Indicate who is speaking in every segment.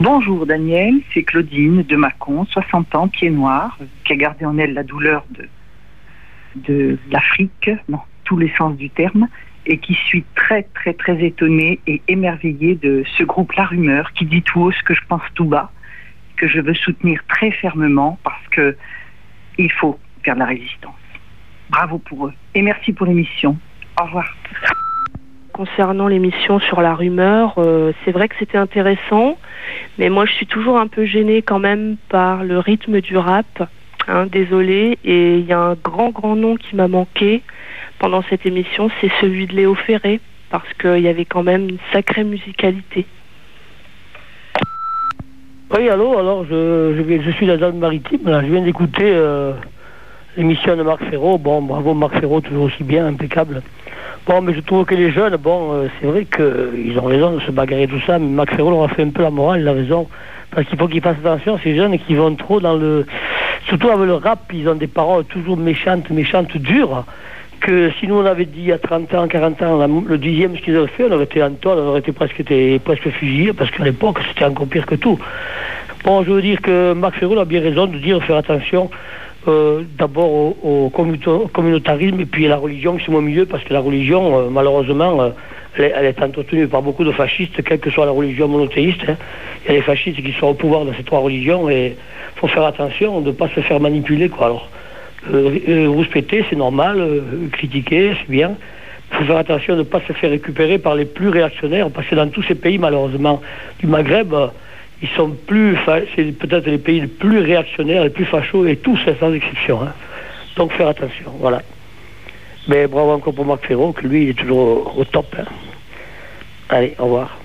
Speaker 1: Bonjour Daniel, c'est Claudine de Mâcon, 60 ans, pied noir, qui a gardé en elle la douleur de l'Afrique, dans tous les sens du terme, et qui suis très très très étonnée et émerveillée de ce groupe La Rumeur qui dit tout haut ce que je pense tout bas, que je veux soutenir très fermement parce que il faut faire de la résistance. Bravo pour eux et merci pour l'émission. Au revoir.
Speaker 2: Concernant l'émission sur La Rumeur, c'est vrai que c'était intéressant, mais moi je suis toujours un peu gênée quand même par le rythme du rap, désolée, et il y a un grand nom qui m'a manqué pendant cette émission, c'est celui de Léo Ferré, parce qu'il y avait quand même une sacrée musicalité.
Speaker 3: Oui, allô, alors je suis dans le maritime, là, je viens d'écouter l'émission de Marc Ferraud. Bon, bravo Marc Ferraud, toujours aussi bien, impeccable. Bon, mais je trouve que les jeunes, c'est vrai qu'ils ont raison de se bagarrer tout ça, mais Marc Ferraud leur a fait un peu la morale, il a raison. Parce qu'il faut qu'ils fassent attention, ces jeunes qui vont trop dans le... Surtout avec le rap, ils ont des paroles toujours méchantes, dures, que si nous on avait dit à 30 ans, 40 ans, le 10e ce qu'ils avaient fait, on aurait été en tôle, on aurait été presque fusillés, parce qu'à l'époque, c'était encore pire que tout. Bon, je veux dire que Marc Ferraud a bien raison de dire, faire attention... d'abord au communautarisme et puis à la religion qui sont au milieu, parce que la religion malheureusement elle est entretenue par beaucoup de fascistes, quelle que soit la religion monothéiste. Il y a les fascistes qui sont au pouvoir dans ces trois religions et il faut faire attention de ne pas se faire manipuler, quoi. Alors respecter c'est normal, critiquer c'est bien, il faut faire attention de ne pas se faire récupérer par les plus réactionnaires, parce que dans tous ces pays malheureusement du Maghreb, ils sont c'est peut-être les pays les plus réactionnaires, les plus fachos, et tous, sans exception. Donc faire attention, voilà. Mais bravo encore pour Marc Ferraud, que lui, il est toujours au top. Allez, au revoir.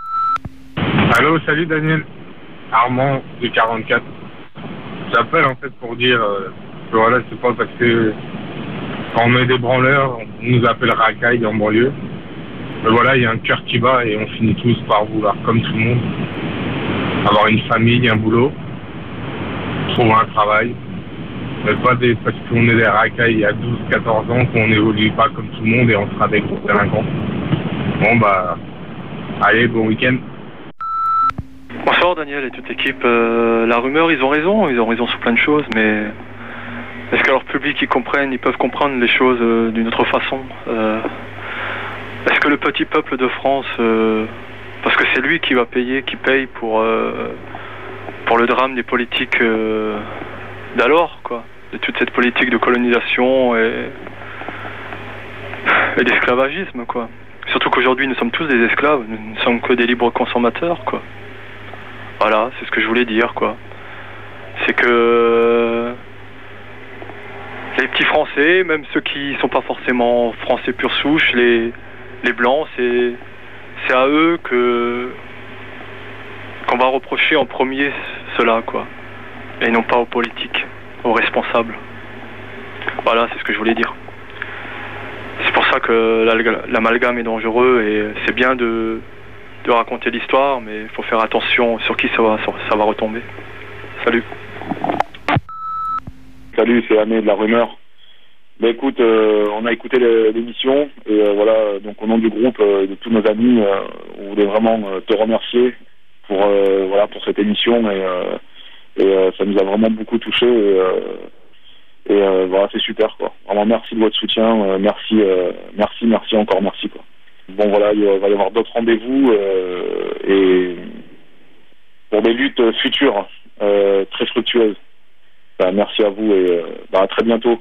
Speaker 4: Allô, salut Daniel. Armand, du 44. J'appelle en fait pour dire que voilà, c'est pas parce que quand on met des branleurs, on nous appelle racaille en banlieue. Mais voilà, il y a un cœur qui bat et on finit tous par vouloir, comme tout le monde, avoir une famille, un boulot, trouver un travail, mais pas parce qu'on est des racailles il y a 12-14 ans qu'on n'évolue pas comme tout le monde et on sera des gros délinquants. Bon bah, allez, bon week-end.
Speaker 5: Bonsoir Daniel et toute l'équipe. La Rumeur, ils ont raison sur plein de choses, mais est-ce que leur public ils peuvent comprendre les choses d'une autre façon? Est-ce que le petit peuple de France... parce que c'est lui qui paye pour le drame des politiques d'alors, quoi. De toute cette politique de colonisation et d'esclavagisme, quoi. Surtout qu'aujourd'hui, nous sommes tous des esclaves, nous ne sommes que des libres consommateurs, quoi. Voilà, c'est ce que je voulais dire, quoi. C'est que les petits Français, même ceux qui sont pas forcément français pure souche, les Blancs, c'est à eux qu'on va reprocher en premier cela, quoi. Et non pas aux politiques, aux responsables. Voilà, c'est ce que je voulais dire. C'est pour ça que l'amalgame est dangereux et c'est bien de raconter l'histoire, mais il faut faire attention sur qui ça va retomber. Salut.
Speaker 6: Salut, c'est Amé de La Rumeur. Ben écoute, on a écouté l'émission et voilà, donc au nom du groupe de tous nos amis, on voulait vraiment te remercier pour cette émission et ça nous a vraiment beaucoup touché et voilà, c'est super, quoi. Vraiment merci de votre soutien, merci encore, merci, quoi. Bon voilà, il va y avoir d'autres rendez-vous et pour des luttes futures très fructueuses. Ben, merci à vous et à très bientôt.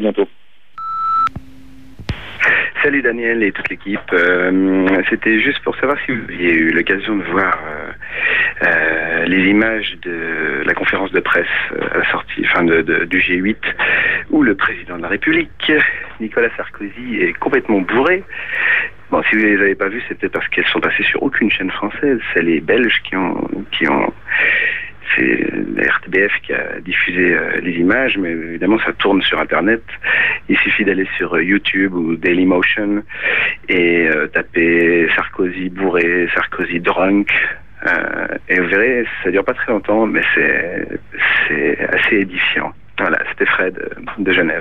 Speaker 7: Salut Daniel et toute l'équipe. C'était juste pour savoir si vous aviez eu l'occasion de voir les images de la conférence de presse à la sortie, du G8, où le président de la République, Nicolas Sarkozy, est complètement bourré. Bon, si vous ne les avez pas vues, c'est peut-être parce qu'elles sont passées sur aucune chaîne française. C'est les Belges qui ont c'est la RTBF qui a diffusé les images, mais évidemment ça tourne sur Internet. Il suffit d'aller sur YouTube ou Dailymotion et taper Sarkozy bourré, Sarkozy drunk, et vous verrez, ça dure pas très longtemps, mais c'est assez édifiant. Voilà, c'était Fred de Genève.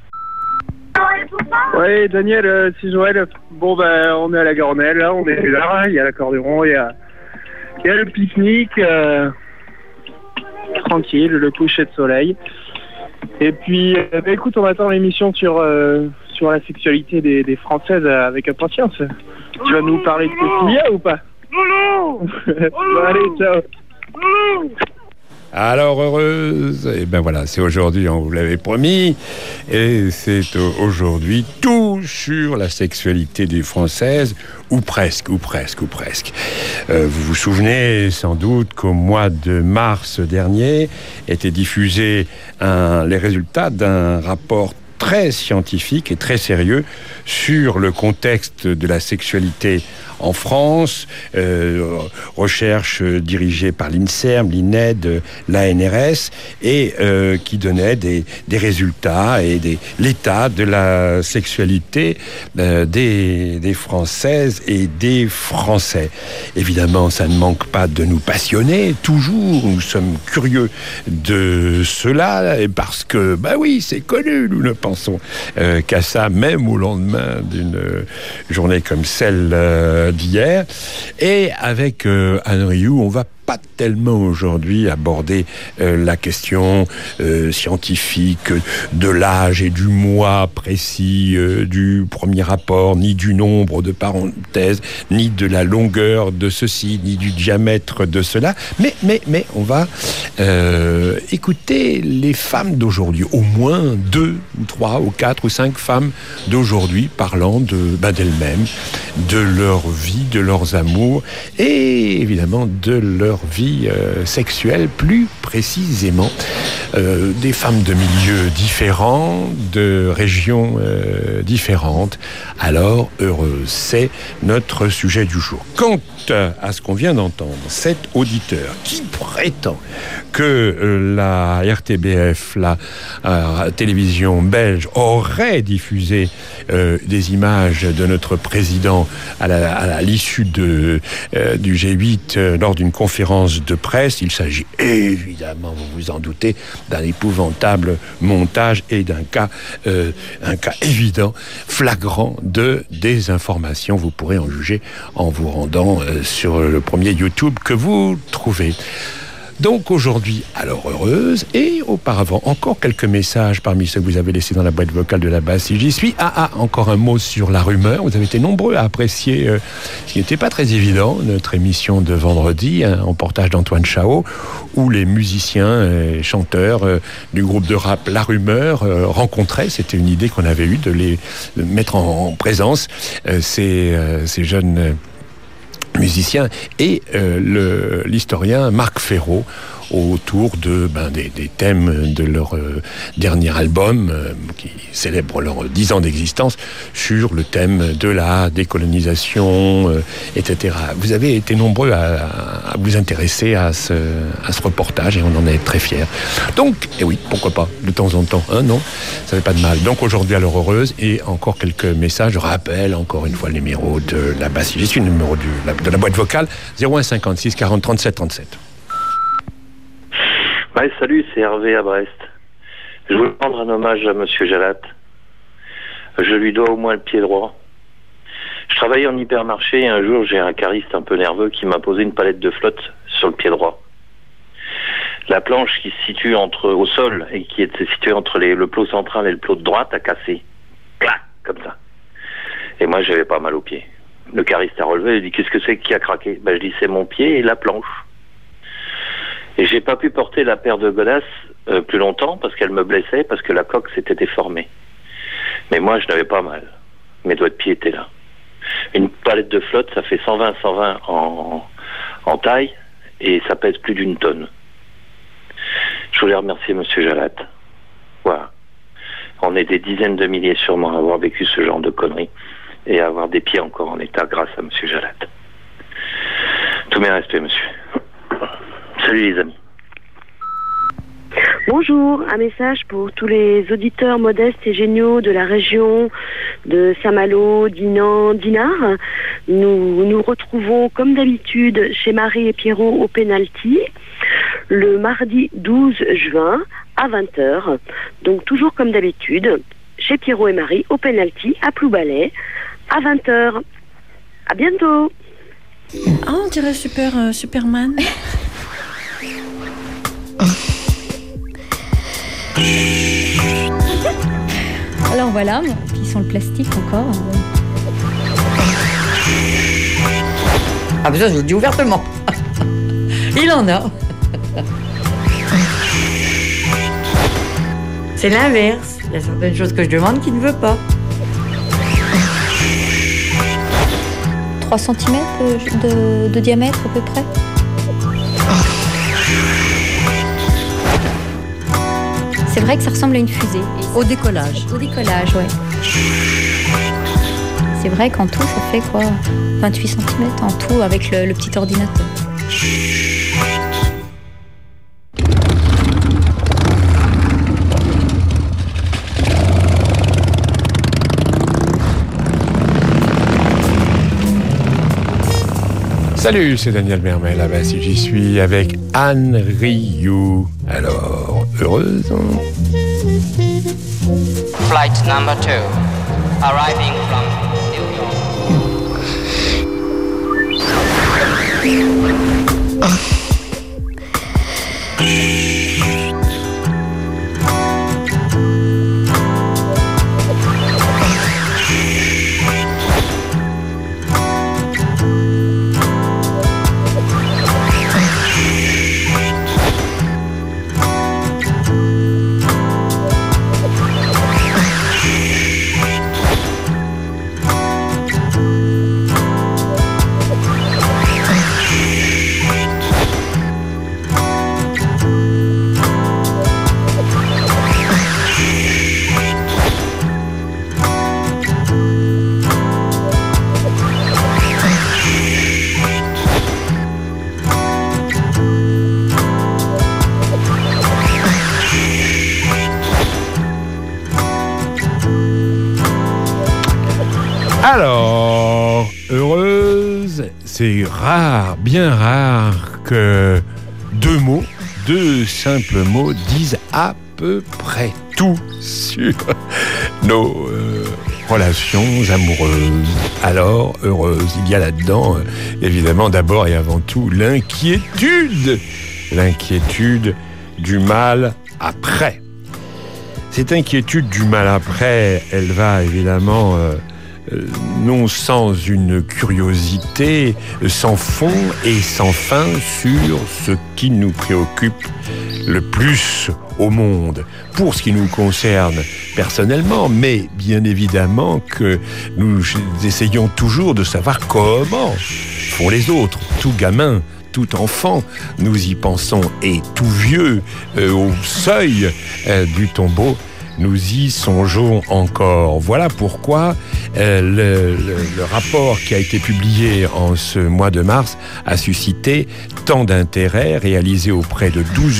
Speaker 8: Oui, Daniel, c'est Joël. Bon, on est à la Garnelle, là, on est là, il y a l'accordéon, il Il y a le pique-nique, tranquille, le coucher de soleil. Et puis, écoute, on attend l'émission sur la sexualité des Françaises avec impatience. Tu vas nous parler de Cécilia ou pas? Bon, allez, ciao.
Speaker 9: Alors heureuse, et ben voilà, c'est aujourd'hui, on vous l'avait promis, et c'est aujourd'hui tout sur la sexualité des Françaises, ou presque. Vous vous souvenez sans doute qu'au mois de mars dernier étaient diffusés les résultats d'un rapport très scientifique et très sérieux sur le contexte de la sexualité en France, recherche dirigée par l'INSERM, l'INED, l'ANRS, et qui donnait des résultats et l'état de la sexualité des Françaises et des Français. Évidemment, ça ne manque pas de nous passionner, toujours, nous sommes curieux de cela, parce que, bah oui, c'est connu, nous ne pensons qu'à ça, même au lendemain d'une journée comme celle d'hier. Et avec Anne Rioux, on va pas tellement aujourd'hui aborder la question scientifique de l'âge et du mois précis du premier rapport, ni du nombre de parenthèses, ni de la longueur de ceci, ni du diamètre de cela. Mais on va écouter les femmes d'aujourd'hui, au moins 2 ou 3 ou 4 ou 5 femmes d'aujourd'hui parlant d'elles-mêmes, de leur vie, de leurs amours et évidemment de leur vie sexuelle, plus précisément. Des femmes de milieux différents, de régions différentes. Alors, heureuse, c'est notre sujet du jour. Quant à ce qu'on vient d'entendre, cet auditeur qui prétend que la RTBF, la télévision belge, aurait diffusé des images de notre président à l'issue du G8 lors d'une conférence de presse, il s'agit évidemment, vous vous en doutez, d'un épouvantable montage et d'un cas évident, flagrant de désinformation. Vous pourrez en juger en vous rendant sur le premier YouTube que vous trouvez. Donc aujourd'hui, alors heureuse, et auparavant, encore quelques messages parmi ceux que vous avez laissés dans la boîte vocale de la base si j'y suis. Encore un mot sur la rumeur. Vous avez été nombreux à apprécier ce qui n'était pas très évident, notre émission de vendredi, en portage d'Antoine Chao, où les musiciens et chanteurs du groupe de rap La Rumeur rencontraient, c'était une idée qu'on avait eue, de les mettre en présence, ces jeunes musiciens et l'historien Marc Ferraud autour des thèmes de leur dernier album qui célèbre leurs 10 ans d'existence, sur le thème de la décolonisation, etc. Vous avez été nombreux à vous intéresser à ce reportage et on en est très fiers. Donc, oui, pourquoi pas, de temps en temps, non, ça fait pas de mal. Donc aujourd'hui à l'heure heureuse, et encore quelques messages. Je rappelle encore une fois le numéro de la basse. Je suis le numéro de la boîte vocale 01 56 40 37 37.
Speaker 10: Ouais, salut, c'est Hervé à Brest. Je voulais rendre un hommage à Monsieur Jalat. Je lui dois au moins le pied droit. Je travaillais en hypermarché et un jour j'ai un cariste un peu nerveux qui m'a posé une palette de flotte sur le pied droit. La planche qui se situe au sol et qui était située entre le plot central et le plot de droite a cassé. Clac, comme ça. Et moi j'avais pas mal au pied. Le cariste a relevé et dit qu'est-ce que c'est qui a craqué? Je dis c'est mon pied et la planche. Et j'ai pas pu porter la paire de godasses plus longtemps parce qu'elle me blessait, parce que la coque s'était déformée. Mais moi, je n'avais pas mal. Mes doigts de pied étaient là. Une palette de flotte, ça fait 120 en taille et ça pèse plus d'1 tonne. Je voulais remercier Monsieur Jalat. Voilà. On est des dizaines de milliers sûrement à avoir vécu ce genre de conneries et à avoir des pieds encore en état grâce à Monsieur Jalat. Tous mes respects, monsieur. Salut les amis.
Speaker 11: Bonjour, un message pour tous les auditeurs modestes et géniaux de la région de Saint-Malo, Dinan, Dinard. Nous nous retrouvons comme d'habitude chez Marie et Pierrot au Penalty le mardi 12 juin à 20h. Donc toujours comme d'habitude chez Pierrot et Marie au Penalty à Ploubalay à 20h. À bientôt.
Speaker 12: Ah, on dirait Superman.
Speaker 13: Alors voilà, puis ils sont le plastique encore.
Speaker 14: Ah mais ça, je le dis ouvertement. Il en a. C'est l'inverse. Il y a certaines choses que je demande qu'il ne veut pas.
Speaker 13: 3 cm de diamètre à peu près. C'est vrai que ça ressemble à une fusée.
Speaker 14: Au décollage.
Speaker 13: Au décollage, ouais. C'est vrai qu'en tout, ça fait quoi 28 cm en tout avec le petit ordinateur.
Speaker 9: Salut, c'est Daniel Mermel. Ah ben, si j'y suis avec Anne Rioux. Alors, heureuse?
Speaker 15: Flight number 2, arriving from New York.
Speaker 9: Alors, heureuse, c'est rare, bien rare que deux simples mots disent à peu près tout sur nos relations amoureuses. Alors, heureuse, il y a là-dedans, évidemment, d'abord et avant tout, l'inquiétude. L'inquiétude du mal après. Cette inquiétude du mal après, elle va évidemment... non sans une curiosité sans fond et sans fin sur ce qui nous préoccupe le plus au monde, pour ce qui nous concerne personnellement, mais bien évidemment que nous essayons toujours de savoir comment font les autres. Tout gamin, tout enfant, nous y pensons, et tout vieux au seuil du tombeau, nous y songeons encore. Voilà pourquoi le rapport qui a été publié en ce mois de mars a suscité tant d'intérêt, réalisé auprès de 12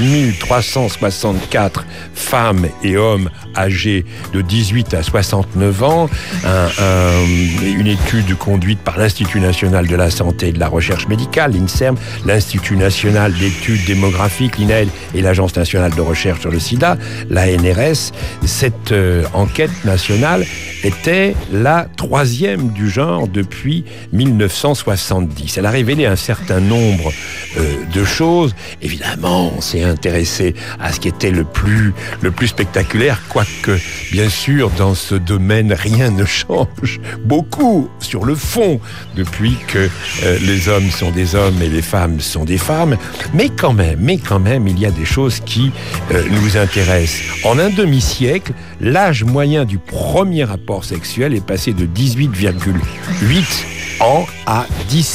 Speaker 9: 364 femmes et hommes âgés de 18 à 69 ans, une étude conduite par l'Institut national de la santé et de la recherche médicale, l'INSERM, l'Institut national d'études démographiques, l'INAEL, et l'Agence nationale de recherche sur le sida, l'ANRS. Cette enquête nationale était la 3e du genre depuis 1970. Elle a révélé un certain nombre de choses. Évidemment, on s'est intéressé à ce qui était le plus spectaculaire, quoique, bien sûr, dans ce domaine, rien ne change beaucoup sur le fond depuis que les hommes sont des hommes et les femmes sont des femmes. Mais quand même, il y a des choses qui nous intéressent. En un demi-siècle, l'âge moyen du premier rapport sexuel est passé de 18,8 ans à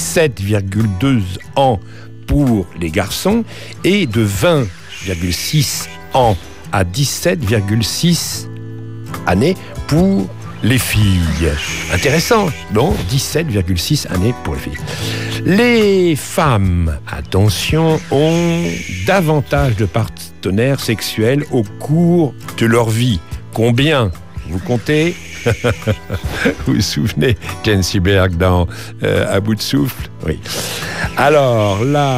Speaker 9: 17,2 ans pour les garçons et de 20,6 ans à 17,6 années pour les filles. Intéressant, non ? 17,6 années pour les filles. Les femmes, attention, ont davantage de partenaires sexuels au cours de leur vie. Combien ? Vous comptez ? Vous vous souvenez, Ken Seberg dans À bout de souffle ? Oui. Alors,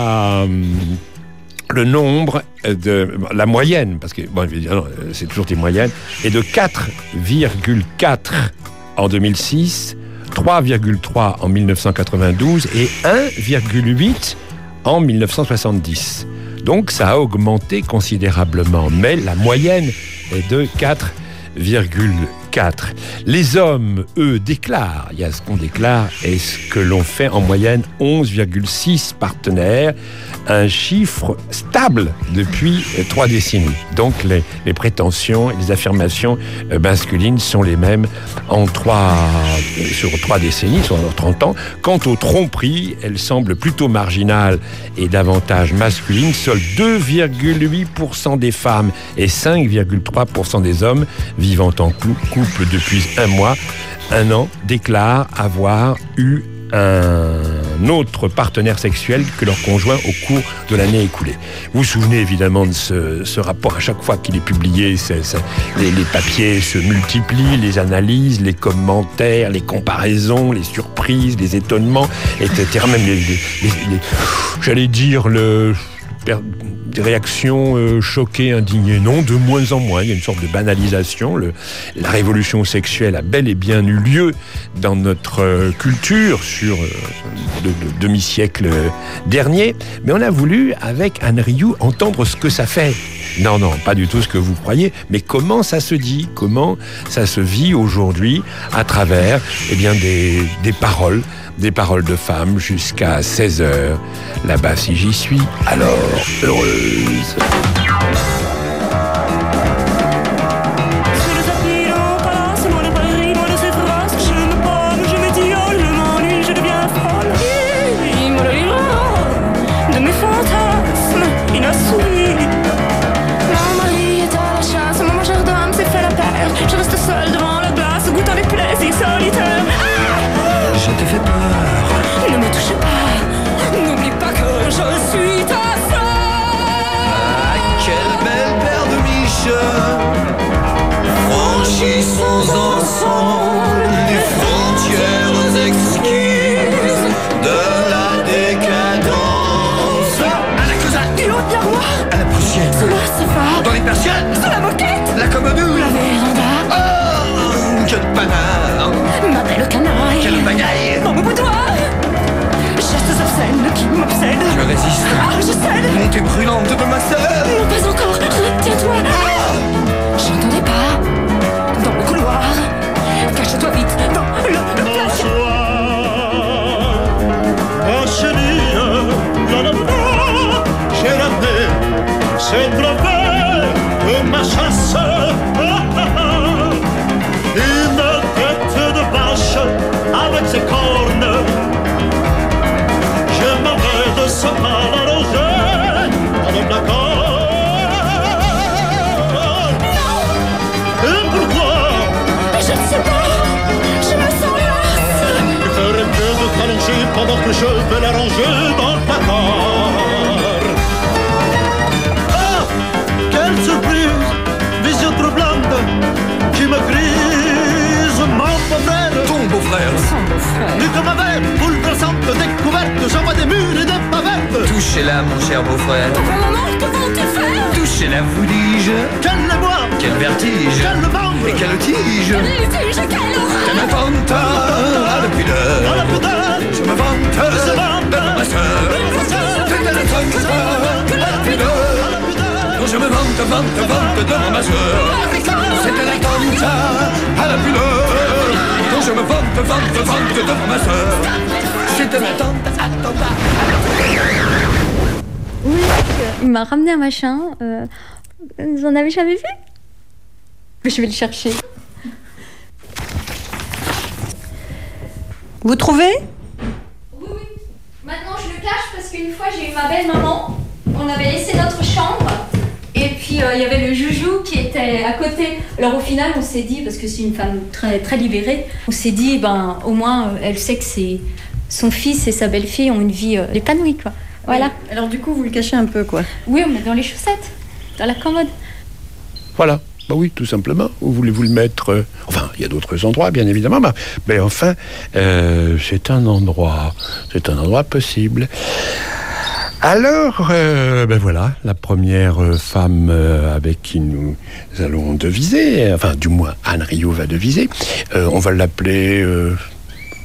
Speaker 9: le nombre la moyenne, parce que bon, évidemment, c'est toujours des moyennes, est de 4,4 en 2006, 3,3 en 1992 et 1,8 en 1970. Donc ça a augmenté considérablement, mais la moyenne est de 4,4. Les hommes, eux, déclarent, il y a ce qu'on déclare et ce que l'on fait en moyenne, 11,6 partenaires, un chiffre stable depuis 3 décennies. Donc les prétentions et les affirmations masculines sont les mêmes sur 3 décennies, sur 30 ans. Quant aux tromperies, elles semblent plutôt marginales et davantage masculines. Seuls 2,8% des femmes et 5,3% des hommes vivant en couple depuis un an, déclarent avoir eu un autre partenaire sexuel que leur conjoint au cours de l'année écoulée. Vous vous souvenez évidemment de ce rapport. À chaque fois qu'il est publié, les papiers se multiplient, les analyses, les commentaires, les comparaisons, les surprises, les étonnements, etc. Même j'allais dire des réactions choquées, indignées. Non, de moins en moins. Il y a une sorte de banalisation. La révolution sexuelle a bel et bien eu lieu dans notre culture sur le demi-siècle dernier. Mais on a voulu, avec Anne Rioux, entendre ce que ça fait. Non, pas du tout ce que vous croyez, mais comment ça se dit, comment ça se vit aujourd'hui à travers des paroles de femmes jusqu'à 16h. Là-bas, si j'y suis, alors heureuse.
Speaker 16: Je te fais peur. Ne me touche pas. N'oublie pas que je suis ta sœur. Ah, quelle belle paire de miches. Franchissons ensemble les frontières exquises de la décadence. À la Cosette, du haut de la roi, à la prussienne, sous le sofa, dans les persiennes, sous la moquette, la commode, la véranda. Oh, quel panard. Ma belle canaille, quelle pagaille dans mon boudoir. Gestes obscènes qui m'obsèdent. Je résiste, ah je cède. Montée brûlante de ma sœur. Non pas encore, retiens-toi. J'entends des pas dans le couloir. Cache-toi vite dans le
Speaker 17: Bonsoir, oh chérie, j'ai ramené ce trophée de ma chasse. Une tête de vache avec ses cornes. Je m'en vais de ce mal arrangé avec la corne. Et pourquoi?
Speaker 16: Je ne sais pas, je me sens lasse.
Speaker 17: Il ferait mieux de t'allonger pendant que je vais l'arranger dans ta corne. Ah, quelle surprise, vision troublante qui me grise, mon beau-frère.
Speaker 16: Ton beau-frère. Son beau-frère.
Speaker 17: Nu comme un verre, bouleversante découverte, j'envoie des murs et des pavettes.
Speaker 16: Touchez-la, mon cher beau-frère. Papa, maman, que vont-ils faire? Touchez-la, vous dis-je.
Speaker 17: Quel émoi,
Speaker 16: quel vertige,
Speaker 17: quel membre,
Speaker 16: et quelle tige.
Speaker 17: Quel litige, quelle horreur.
Speaker 16: Je me vante à la pudeur.
Speaker 17: À la pudeur.
Speaker 16: Je me vante devant ma sœur. C'est à la tante à la pudeur. Non, je me vante devant ma sœur. C'est à la tante à la pudeur. Non, je me vante devant ma sœur. C'est à la tante à la pudeur.
Speaker 13: Oui, il m'a ramené un machin. Vous en avez jamais vu? Je vais le chercher.
Speaker 18: Vous trouvez?
Speaker 13: Oui. Maintenant, je le cache parce qu'une fois, j'ai eu ma belle-maman. On avait laissé notre chambre. Et puis, il y avait le joujou qui était à côté. Alors, au final, on s'est dit, parce que c'est une femme très, très libérée, on s'est dit, au moins, elle sait que son fils et sa belle-fille ont une vie épanouie, quoi. Voilà.
Speaker 18: Oui. Alors, du coup, vous le cachez un peu, quoi?
Speaker 13: Oui, on met dans les chaussettes, dans la commode.
Speaker 9: Voilà. Bah oui, tout simplement. Où voulez-vous le mettre? Enfin, il y a d'autres endroits, bien évidemment, mais enfin, c'est un endroit possible. Alors, voilà, la première femme avec qui nous allons deviser, enfin, du moins, Anne Rioux va deviser. On va l'appeler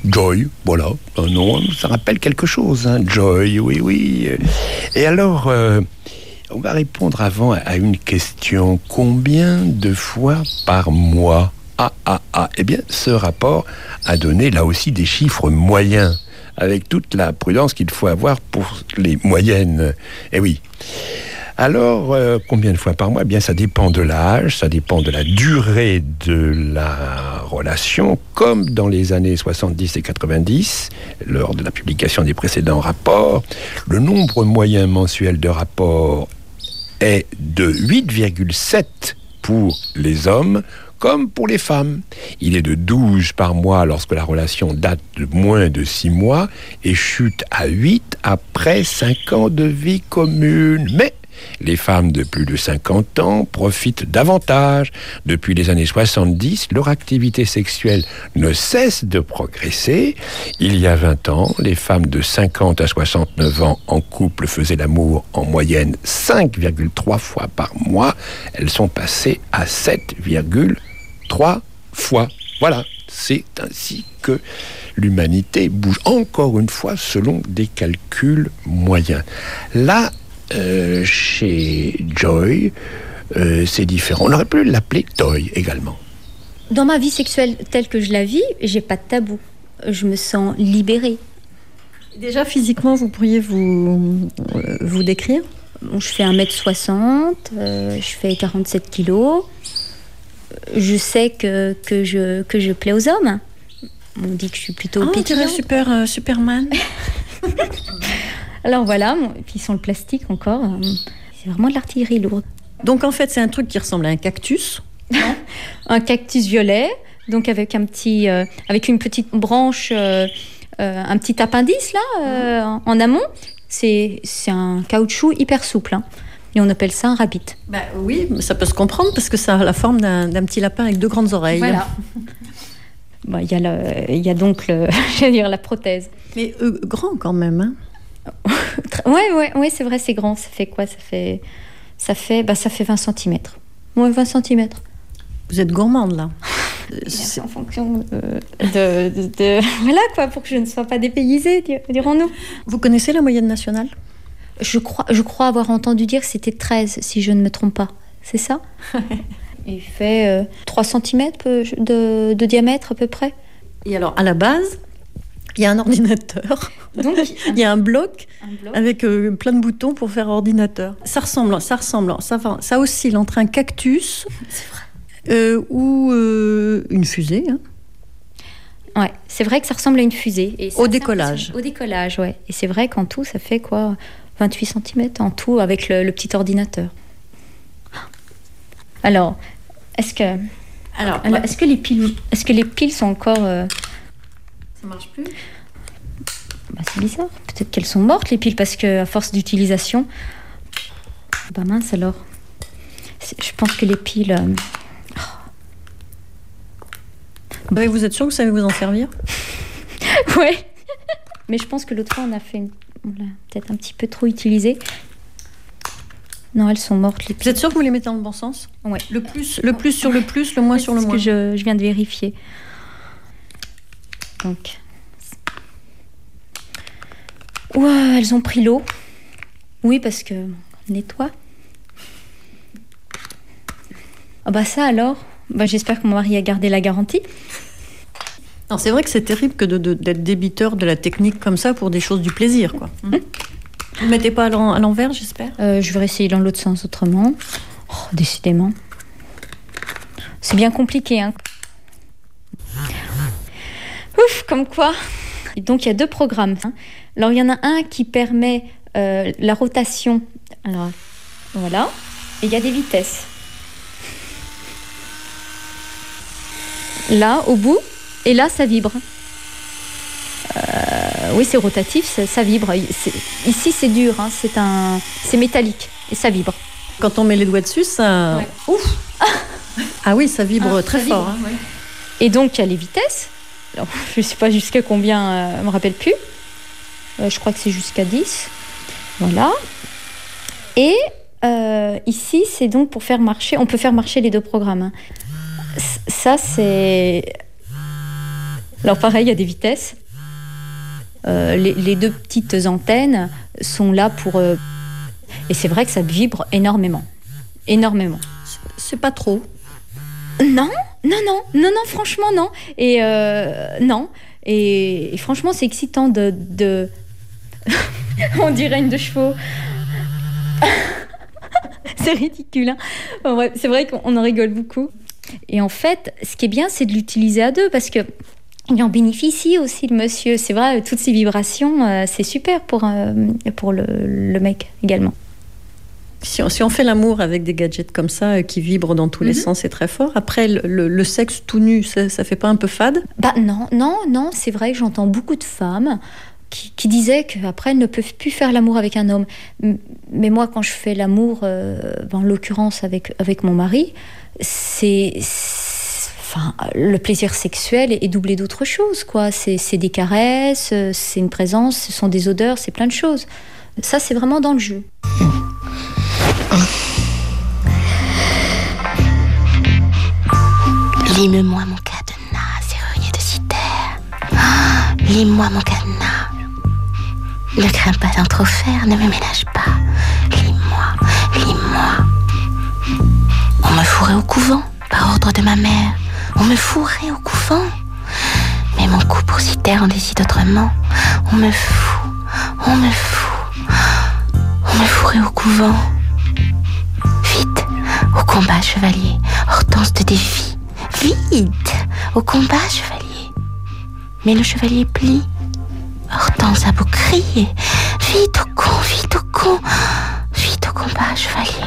Speaker 9: Joy, voilà, un nom, ça rappelle quelque chose, hein, Joy, oui. Et alors, on va répondre avant à une question. Combien de fois par mois? Eh bien, ce rapport a donné là aussi des chiffres moyens, avec toute la prudence qu'il faut avoir pour les moyennes. Eh oui. Alors, combien de fois par mois? Eh bien, ça dépend de l'âge, ça dépend de la durée de la relation, comme dans les années 70 et 90, lors de la publication des précédents rapports. Le nombre moyen mensuel de rapports est de 8,7 pour les hommes, comme pour les femmes. Il est de 12 par mois lorsque la relation date de moins de 6 mois et chute à 8 après 5 ans de vie commune. Mais les femmes de plus de 50 ans profitent davantage. Depuis les années 70, leur activité sexuelle ne cesse de progresser. Il y a 20 ans, les femmes de 50 à 69 ans en couple faisaient l'amour en moyenne 5,3 fois par mois. Elles sont passées à 7,3 fois. Voilà, c'est ainsi que l'humanité bouge, encore une fois, selon des calculs moyens. Là, chez Joy, c'est différent. On aurait pu l'appeler Toy également.
Speaker 19: Dans ma vie sexuelle telle que je la vis, j'ai pas de tabou. Je me sens libérée.
Speaker 18: Déjà, physiquement, vous pourriez vous décrire?
Speaker 19: Je fais 1m60, je fais 47 kilos. Je sais que je plais aux hommes. On dit que je suis plutôt pétillante.
Speaker 18: Superman.
Speaker 19: Alors voilà, puis sans le plastique encore, c'est vraiment de l'artillerie lourde.
Speaker 18: Donc en fait, c'est un truc qui ressemble à un cactus.
Speaker 19: Un cactus violet, donc avec avec une petite branche, un petit appendice là, en amont. C'est un caoutchouc hyper souple, hein. Et on appelle ça un rabbit.
Speaker 18: Oui, ça peut se comprendre parce que ça a la forme d'un petit lapin avec 2 grandes oreilles.
Speaker 19: Voilà. Il y a donc la prothèse.
Speaker 18: Mais grand quand même, hein.
Speaker 19: Ouais, c'est vrai, c'est grand. Ça fait quoi? Ça fait 20 cm. Ouais, 20 cm.
Speaker 18: Vous êtes gourmande, là.
Speaker 19: C'est en fonction de... Voilà, quoi, pour que je ne sois pas dépaysée, dirons-nous.
Speaker 18: Vous connaissez la moyenne nationale?
Speaker 19: Je crois avoir entendu dire que c'était 13, si je ne me trompe pas. C'est ça? Il fait 3 cm de diamètre, à peu près.
Speaker 18: Et alors, à la base, il y a un ordinateur.
Speaker 19: Donc,
Speaker 18: il y a un bloc avec plein de boutons pour faire ordinateur. Ça oscille entre un cactus ou une fusée. Hein.
Speaker 19: Ouais, c'est vrai que ça ressemble à une fusée. Et
Speaker 18: au décollage.
Speaker 19: Au décollage, ouais. Et c'est vrai qu'en tout, ça fait quoi? 28 cm en tout avec le petit ordinateur. Alors, est-ce que les piles sont encore...
Speaker 18: Ça marche plus?
Speaker 19: C'est bizarre. Peut-être qu'elles sont mortes, les piles, parce qu'à force d'utilisation... mince alors. Je pense que les piles...
Speaker 18: Vous êtes sûr que vous savez vous en servir?
Speaker 19: Ouais. Mais je pense que l'autre fois, on l'a peut-être un petit peu trop utilisé. Non, elles sont mortes, les piles.
Speaker 18: Vous êtes sûr que vous les mettez dans le bon sens?
Speaker 19: Ouais.
Speaker 18: Le plus sur le plus, le moins sur le moins.
Speaker 19: C'est ce que je viens de vérifier. Donc... Ouah, elles ont pris l'eau. Oui, parce que on nettoie. Ça alors, j'espère que mon mari a gardé la garantie.
Speaker 18: Alors c'est vrai que c'est terrible que d'être débiteur de la technique comme ça pour des choses du plaisir, quoi. Vous ne mettez pas à l'envers, j'espère?
Speaker 19: Je vais essayer dans l'autre sens autrement. Décidément. C'est bien compliqué, hein. Ouf, comme quoi. Et donc il y a 2 programmes. Hein. Alors il y en a un qui permet la rotation. Alors voilà. Et il y a des vitesses. Là, au bout. Et là, ça vibre. Oui, c'est rotatif, ça vibre. Ici, c'est dur, hein, c'est métallique et ça vibre.
Speaker 18: Quand on met les doigts dessus, ça...
Speaker 19: Ouais. Ouf.
Speaker 18: Ah oui, ça vibre très fort.
Speaker 19: Vibre, hein. Ouais. Et donc, il y a les vitesses. Alors, je ne sais pas jusqu'à combien, je ne me rappelle plus. Je crois que c'est jusqu'à 10. Voilà. Et ici, c'est donc pour faire marcher... On peut faire marcher les 2 programmes. Hein. Ça, c'est... Alors pareil, il y a des vitesses. Les deux petites antennes sont là pour... et c'est vrai que ça vibre énormément. Énormément.
Speaker 18: C'est pas trop.
Speaker 19: Non, franchement non. Et non. Et franchement, c'est excitant de... On dirait une de chevaux. C'est ridicule, hein. Ouais, c'est vrai qu'on en rigole beaucoup. Et en fait, ce qui est bien, c'est de l'utiliser à deux, parce que il en bénéficie aussi, le monsieur. C'est vrai, toutes ces vibrations, c'est super pour le mec également.
Speaker 18: Si on fait l'amour avec des gadgets comme ça, qui vibrent dans tous les sens, c'est très fort. Après, le sexe tout nu, ça fait pas un peu fade?
Speaker 19: Bah non, c'est vrai que j'entends beaucoup de femmes qui disaient qu'après, elles ne peuvent plus faire l'amour avec un homme. Mais moi, quand je fais l'amour, en l'occurrence avec mon mari, le plaisir sexuel est doublé d'autres choses, quoi. C'est des caresses, c'est une présence, ce sont des odeurs, c'est plein de choses. Ça, c'est vraiment dans le jeu.
Speaker 20: Lime-moi mon cadenas, serrurier de citer. Lime-moi mon cadenas. Ne crains pas d'en trop faire, ne me ménage pas. Lime-moi. On me fourrait au couvent, par ordre de ma mère. On me fourrait au couvent. Mais mon coup pour citer en décide autrement. On me fourrait au couvent. Vite, au combat, chevalier. Hortense te défie. Vite, au combat, chevalier. Mais le chevalier plie. Hortense a beau crier. Vite au con. Vite au combat, chevalier.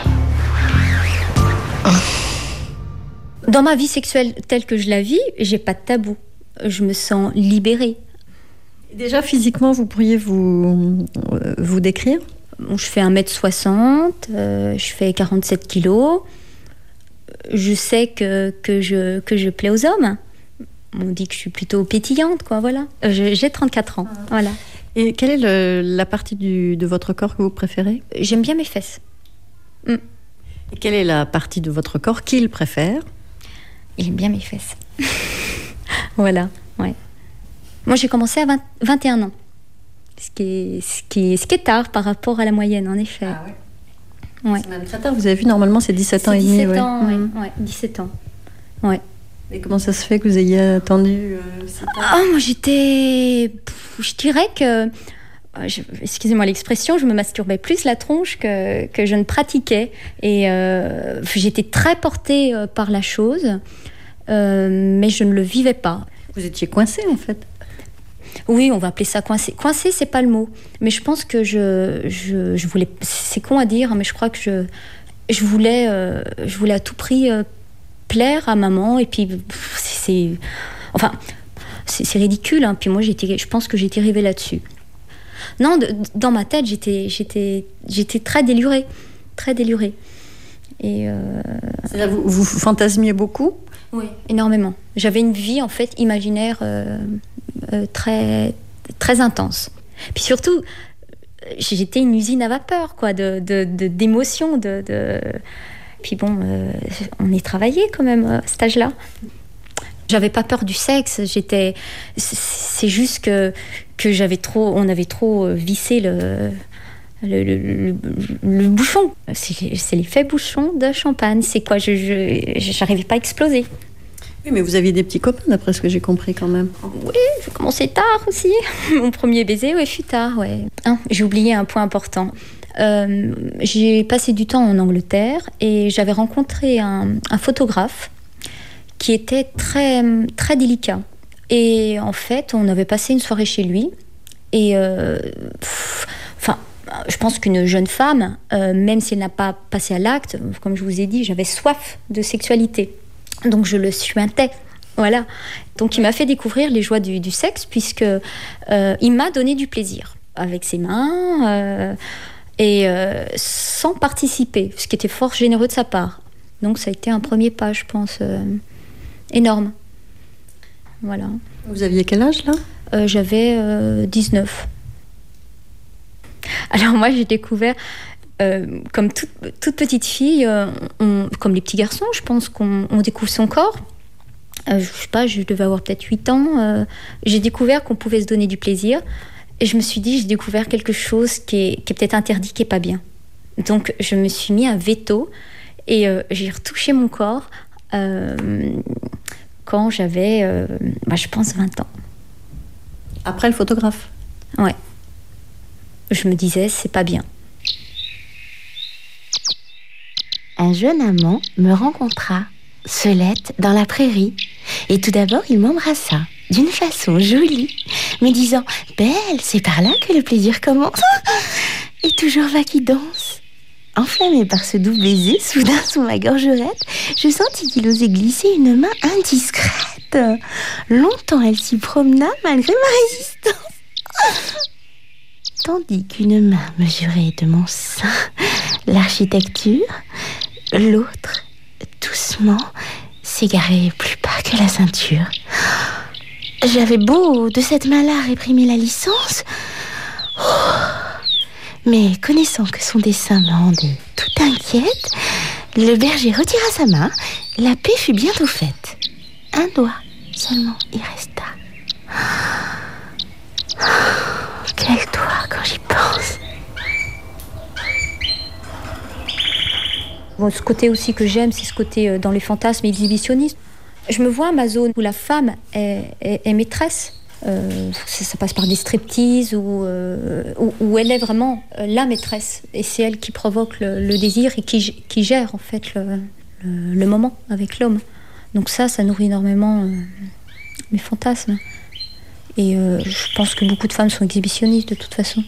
Speaker 19: Dans ma vie sexuelle telle que je la vis, j'ai pas de tabou. Je me sens libérée.
Speaker 18: Déjà, physiquement, vous pourriez vous décrire?
Speaker 19: Je fais 1m60, je fais 47 kilos. Je sais que je plais aux hommes. On dit que je suis plutôt pétillante, quoi, voilà. J'ai 34 ans, voilà.
Speaker 18: Et quelle est la partie de votre corps que vous préférez?
Speaker 19: J'aime bien mes fesses.
Speaker 18: Et quelle est la partie de votre corps qu'il préfère?
Speaker 19: Il aime bien mes fesses. Voilà, ouais. Moi, j'ai commencé à 21 ans. Ce qui est tard par rapport à la moyenne, en effet.
Speaker 18: Ah ouais. C'est même très tard. Vous avez vu, normalement, c'est 17 ans et demi.
Speaker 19: 17 ans, ouais, 17 ans. Ouais.
Speaker 18: Et comment ça se fait que vous ayez attendu si tard?
Speaker 19: Moi, je dirais que... excusez-moi l'expression, je me masturbais plus la tronche que je ne pratiquais. Et j'étais très portée par la chose, mais je ne le vivais pas.
Speaker 18: Vous étiez coincée, en fait?
Speaker 19: Oui, on va appeler ça coincée. Coincée, c'est pas le mot. Mais je pense que je voulais... C'est con à dire, mais je crois que je voulais à tout prix plaire à maman. Et puis, c'est ridicule. Hein. Puis moi, je pense que j'étais arrivée là-dessus. Non, dans ma tête, j'étais très délurée. Très délurée. Et
Speaker 18: c'est-à-dire, vous fantasmiez beaucoup?
Speaker 19: Oui, énormément. J'avais une vie, en fait, imaginaire très, très intense. Puis surtout, j'étais une usine à vapeur, quoi, d'émotions. Puis bon, on y travaillait quand même à cet âge-là. J'avais pas peur du sexe. C'est juste que on avait trop vissé le bouchon. C'est l'effet bouchon de champagne. C'est quoi? J'arrivais pas à exploser.
Speaker 18: Oui, mais vous aviez des petits copains, d'après ce que j'ai compris quand même.
Speaker 19: Oui, j'ai commencé tard aussi. Mon premier baiser, ouais, fut tard, ouais. J'ai oublié un point important. J'ai passé du temps en Angleterre et j'avais rencontré un photographe qui était très, très délicat. Et en fait, on avait passé une soirée chez lui. Et je pense qu'une jeune femme, même si elle n'a pas passé à l'acte, comme je vous ai dit, j'avais soif de sexualité. Donc je le suintais. Voilà. Donc il m'a fait découvrir les joies du sexe, puisque il m'a donné du plaisir avec ses mains et sans participer, ce qui était fort généreux de sa part. Donc ça a été un premier pas, je pense, énorme. Voilà.
Speaker 18: Vous aviez quel âge là?
Speaker 19: J'avais 19. Alors moi j'ai découvert, comme toute petite fille, comme les petits garçons, je pense qu'on découvre son corps. je sais pas, je devais avoir peut-être 8 ans, j'ai découvert qu'on pouvait se donner du plaisir. Et je me suis dit, j'ai découvert quelque chose qui est peut-être interdit, qui est pas bien. Donc je me suis mis un veto et j'ai retouché mon corps quand j'avais, je pense, 20 ans.
Speaker 18: Après le photographe?
Speaker 19: Ouais. Je me disais, c'est pas bien.
Speaker 20: Un jeune amant me rencontra, seulette, dans la prairie. Et tout d'abord, il m'embrassa, d'une façon jolie, me disant « Belle, c'est par là que le plaisir commence !» Et toujours va qui danse. Enflammé par ce doux baiser, soudain sous ma gorgerette, je sentis qu'il osait glisser une main indiscrète. Longtemps elle s'y promena malgré ma résistance. Tandis qu'une main mesurait de mon sein l'architecture, l'autre, doucement, s'égarait plus bas que la ceinture. J'avais beau de cette main-là réprimer la licence, mais connaissant que son dessein me rendait tout inquiète, le berger retira sa main, la paix fut bientôt faite. Un doigt seulement y resta. Quel doigt quand j'y pense.
Speaker 19: Bon, ce côté aussi que j'aime, c'est ce côté dans les fantasmes exhibitionnistes. Je me vois à ma zone où la femme est maîtresse. Ça passe par des striptease où elle est vraiment la maîtresse. Et c'est elle qui provoque le désir et qui gère en fait le moment avec l'homme. Donc ça nourrit énormément mes fantasmes. Et je pense que beaucoup de femmes sont exhibitionnistes de toute façon.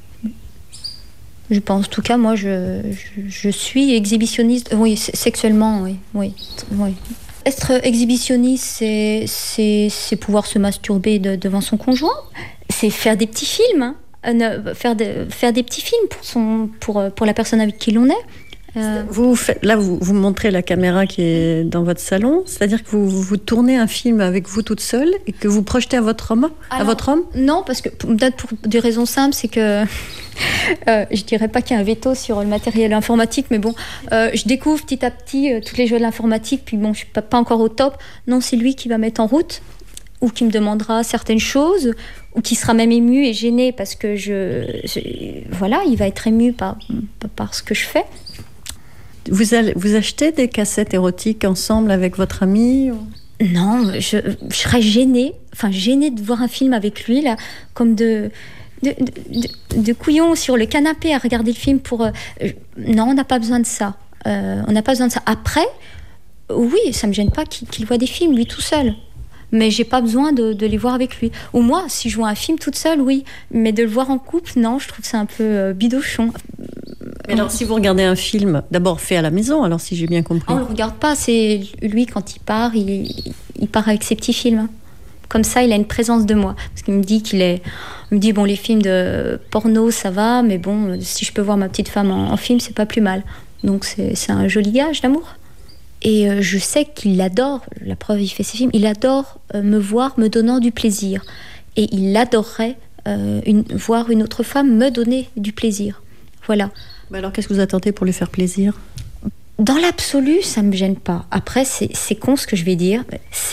Speaker 19: Je pense, en tout cas, moi, je suis exhibitionniste. Oui, sexuellement, oui. Être exhibitionniste, c'est pouvoir se masturber devant son conjoint. C'est faire des petits films, faire des petits films pour la personne avec qui l'on est.
Speaker 18: Vous montrez la caméra qui est dans votre salon, c'est-à-dire que vous tournez un film avec vous toute seule et que vous projetez à votre homme?
Speaker 19: Non, parce que peut-être pour des raisons simples, c'est que je dirais pas qu'il y a un veto sur le matériel informatique, mais bon, je découvre petit à petit tous les jeux de l'informatique, puis bon, je suis pas encore au top. Non, c'est lui qui va mettre en route, ou qui me demandera certaines choses, ou qui sera même ému et gêné parce que voilà, il va être ému par ce que je fais.
Speaker 18: Vous achetez des cassettes érotiques ensemble avec votre ami?
Speaker 19: Non, je serais gênée de voir un film avec lui, là, comme de couillon sur le canapé à regarder le film pour... non, on n'a pas besoin de ça. Après, oui, ça me gêne pas qu'il voit des films, lui tout seul. Mais j'ai pas besoin de les voir avec lui. Ou moi, si je vois un film toute seule, oui. Mais de le voir en couple, non, je trouve que c'est un peu bidochon.
Speaker 18: Mais alors, si vous regardez un film, d'abord fait à la maison, alors si j'ai bien compris.
Speaker 19: On le regarde pas, c'est lui quand il part, il part avec ses petits films. Comme ça, il a une présence de moi. Parce qu'il me dit bon, les films de porno, ça va, mais bon, si je peux voir ma petite femme en film, c'est pas plus mal. Donc c'est un joli gage d'amour. Et je sais qu'il adore, la preuve, il fait ses films, il adore me voir me donnant du plaisir. Et il adorerait voir une autre femme me donner du plaisir. Voilà.
Speaker 18: Mais alors, qu'est-ce que vous attendez pour lui faire plaisir?
Speaker 19: Dans l'absolu, ça me gêne pas. Après, c'est con ce que je vais dire.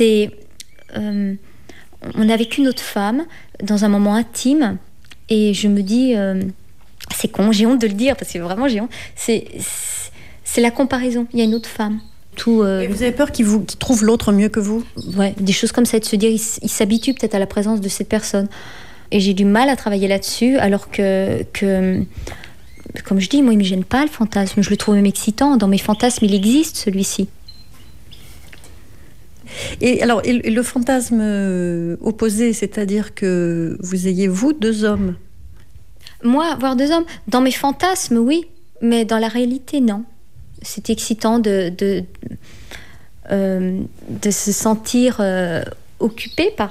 Speaker 19: On est avec une autre femme dans un moment intime et je me dis, c'est con, j'ai honte de le dire parce que vraiment j'ai honte. C'est la comparaison. Il y a une autre femme.
Speaker 18: Et vous avez peur qu'il trouve l'autre mieux que vous?
Speaker 19: Ouais, des choses comme ça, de se dire, il s'habitue peut-être à la présence de cette personne. Et j'ai du mal à travailler là-dessus, alors que comme je dis, moi, il ne me gêne pas le fantasme. Je le trouve même excitant. Dans mes fantasmes, il existe, celui-ci.
Speaker 18: Et alors, et le fantasme opposé, c'est-à-dire que vous ayez, vous, 2 hommes?
Speaker 19: Moi, avoir 2 hommes? Dans mes fantasmes, oui. Mais dans la réalité, non. C'est excitant de se sentir occupé par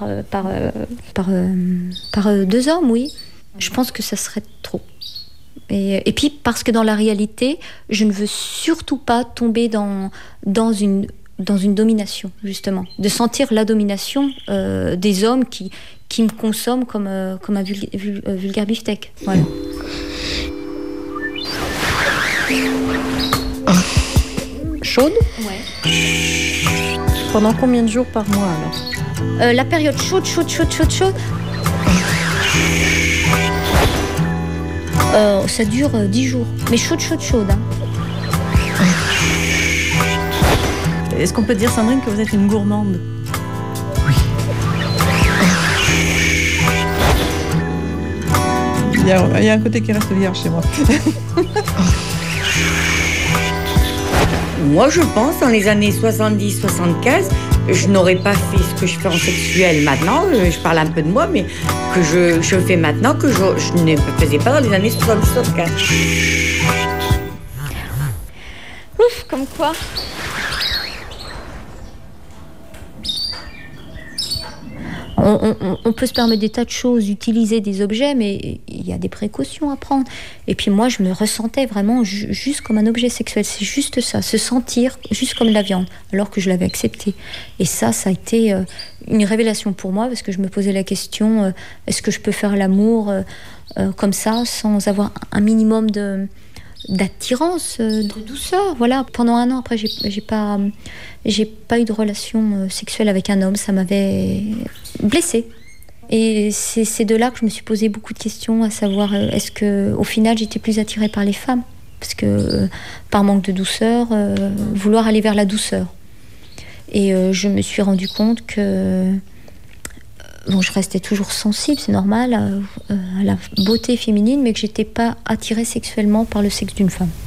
Speaker 19: 2 hommes, oui. Je pense que ça serait trop. Et puis parce que dans la réalité, je ne veux surtout pas tomber dans une domination, justement. De sentir la domination des hommes qui me consomment comme un vulgaire beefsteak. Voilà.
Speaker 18: Chaude?
Speaker 19: Ouais.
Speaker 18: Pendant combien de jours par mois alors
Speaker 19: La période chaude. Ça dure 10 jours. Mais chaude. Hein.
Speaker 18: Est-ce qu'on peut dire, Sandrine, que vous êtes une gourmande ?
Speaker 2: Il y a un côté qui reste vierge chez moi.
Speaker 14: Moi, je pense, dans les années 70-75, je n'aurais pas fait ce que je fais en sexuel maintenant. Je parle un peu de moi, mais que je fais maintenant, que je ne faisais pas dans les années 70-75.
Speaker 19: Ouf, comme quoi. On peut se permettre des tas de choses, utiliser des objets, mais il y a des précautions à prendre. Et puis moi, je me ressentais vraiment juste comme un objet sexuel. C'est juste ça, se sentir juste comme de la viande, alors que je l'avais accepté. Et ça a été une révélation pour moi, parce que je me posais la question, est-ce que je peux faire l'amour comme ça, sans avoir un minimum d'attirance, de douceur. Voilà. Pendant 1 an, après, j'ai pas eu de relation sexuelle avec un homme. Ça m'avait blessée. Et c'est de là que je me suis posé beaucoup de questions, à savoir, est-ce qu'au final, j'étais plus attirée par les femmes ? Parce que, par manque de douceur, vouloir aller vers la douceur. Et je me suis rendu compte que... Bon, je restais toujours sensible, c'est normal, à la beauté féminine, mais que j'étais pas attirée sexuellement par le sexe d'une femme.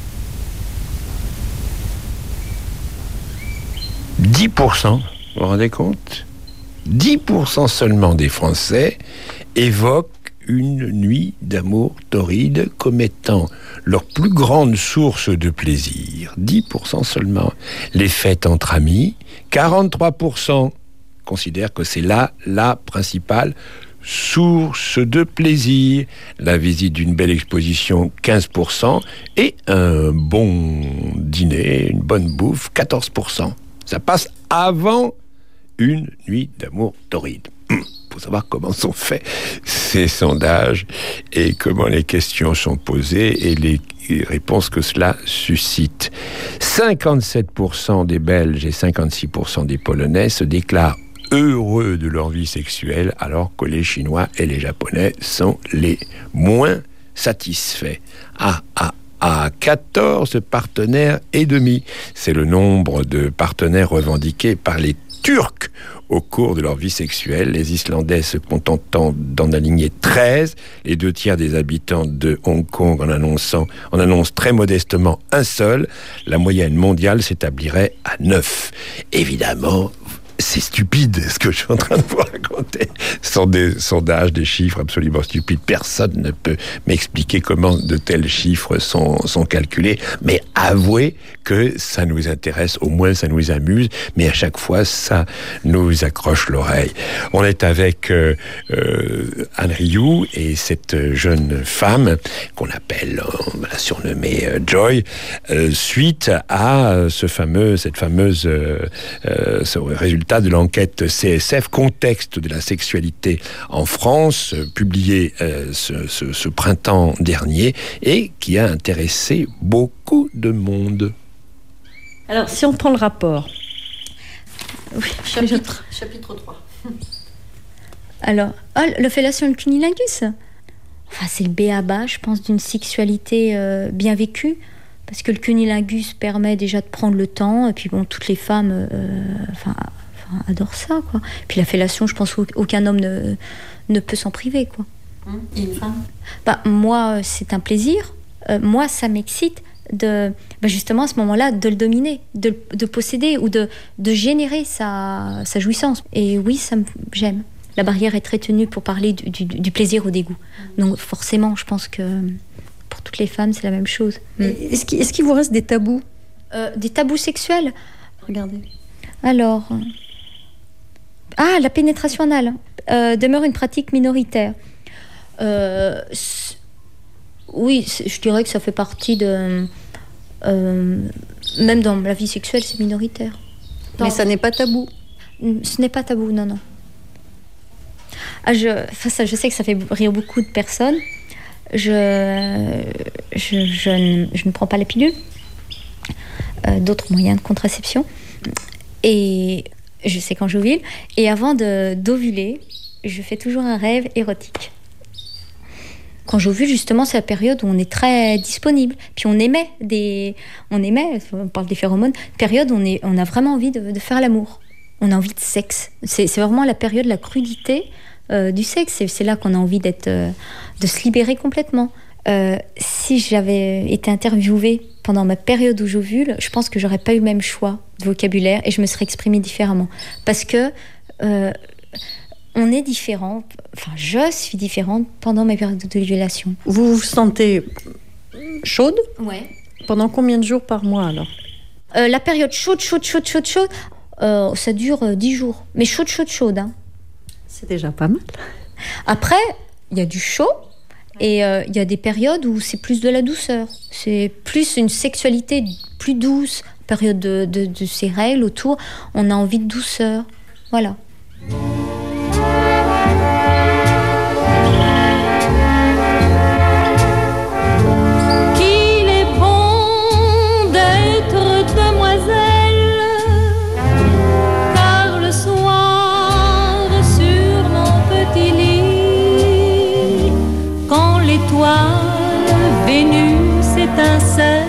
Speaker 9: 10%, vous vous rendez compte ? 10% seulement des Français évoquent une nuit d'amour torride comme étant leur plus grande source de plaisir. 10% seulement. Les fêtes entre amis, 43% considèrent que c'est là la principale source de plaisir. La visite d'une belle exposition, 15%, et un bon dîner, une bonne bouffe, 14%. Ça passe avant une nuit d'amour torride. Faut savoir comment sont faits ces sondages et comment les questions sont posées et les réponses que cela suscite. 57% des Belges et 56% des Polonais se déclarent heureux de leur vie sexuelle, alors que les Chinois et les Japonais sont les moins satisfaits. À 14 partenaires et demi. C'est le nombre de partenaires revendiqués par les Turcs au cours de leur vie sexuelle. Les Islandais se contentant d'en aligner 13, les 2/3 des habitants de Hong Kong en annoncent très modestement un seul. La moyenne mondiale s'établirait à 9. Évidemment, c'est stupide ce que je suis en train de vous raconter. Ce sont des sondages, des chiffres absolument stupides. Personne ne peut m'expliquer comment de tels chiffres sont calculés. Mais avouez que ça nous intéresse, au moins ça nous amuse, mais à chaque fois ça nous accroche l'oreille. On est avec Anne Rioux et cette jeune femme qu'on appelle, on l'a surnommée Joy, suite à ce résultat de l'enquête CSF, contexte de la sexualité en France, publié ce printemps dernier et qui a intéressé beaucoup de monde.
Speaker 18: Alors, si on prend le rapport...
Speaker 12: Oui, chapitre 3.
Speaker 19: Alors, le fellation et le cunnilingus, enfin, c'est le b.a.-ba, je pense, d'une sexualité bien vécue. Parce que le cunnilingus permet déjà de prendre le temps, et puis bon, toutes les femmes adorent ça, quoi. Puis la fellation, je pense qu'aucun homme ne peut s'en priver, quoi.
Speaker 12: Et une femme ?
Speaker 19: Moi, c'est un plaisir. Moi, ça m'excite justement à ce moment-là, de le dominer, de posséder ou de générer sa jouissance. Et oui, j'aime. La barrière est très tenue pour parler du plaisir au dégoût. Donc forcément, je pense que pour toutes les femmes, c'est la même chose.
Speaker 18: Est-ce qu'il vous reste des tabous ?
Speaker 19: Des tabous sexuels ?
Speaker 18: Regardez.
Speaker 19: Alors... la pénétration anale demeure une pratique minoritaire. Oui, je dirais que ça fait partie de... même dans la vie sexuelle, c'est minoritaire.
Speaker 18: Mais ça n'est pas tabou.
Speaker 19: Ce n'est pas tabou, non. Je sais que ça fait rire beaucoup de personnes. Je ne prends pas la pilule. D'autres moyens de contraception. Et je sais quand j'ovule. Et avant d'ovuler, je fais toujours un rêve érotique. Quand j'ovule, justement, c'est la période où on est très disponible. Puis on parle des phéromones, période où on a vraiment envie de faire l'amour. On a envie de sexe. C'est vraiment la période de la crudité du sexe. C'est là qu'on a envie de se libérer complètement. Si j'avais été interviewée pendant ma période où j'ovule, je pense que j'aurais pas eu le même choix de vocabulaire et je me serais exprimée différemment. Parce que on est différent, enfin je suis différente pendant mes périodes d'ovulation.
Speaker 18: Vous vous sentez chaude ?
Speaker 19: Ouais.
Speaker 18: Pendant combien de jours par mois alors ?
Speaker 19: La période chaude, ça dure 10 jours. Mais chaude. Hein.
Speaker 18: C'est déjà pas mal.
Speaker 19: Après, il y a du chaud et il y a des périodes où c'est plus de la douceur. C'est plus une sexualité plus douce. Période de ces règles autour, on a envie de douceur. Voilà.
Speaker 21: Qu'il est bon d'être demoiselle, car le soir sur mon petit lit, quand l'étoile Vénus étincelle,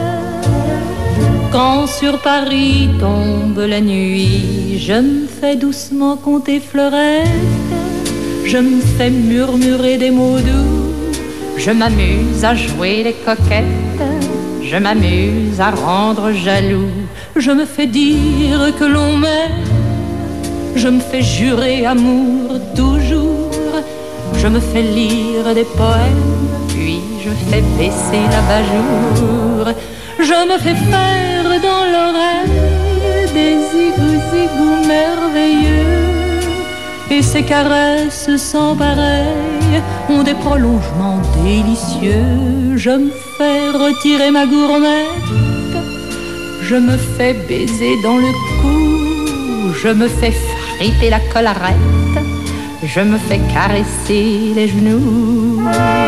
Speaker 21: quand sur Paris tombe la nuit, je me fais doucement compter fleurettes, je me fais murmurer des mots doux, je m'amuse à jouer les coquettes, je m'amuse à rendre jaloux, je me fais dire que l'on m'aime, je me fais jurer amour toujours, je me fais lire des poèmes, puis je fais baisser l'abat-jour. Je me fais faire dans l'oreille des zigous merveilleux, et ces caresses sans pareil ont des prolongements délicieux. Je me fais retirer ma gourmette, je me fais baiser dans le cou, je me fais friter la collerette, je me fais caresser les genoux.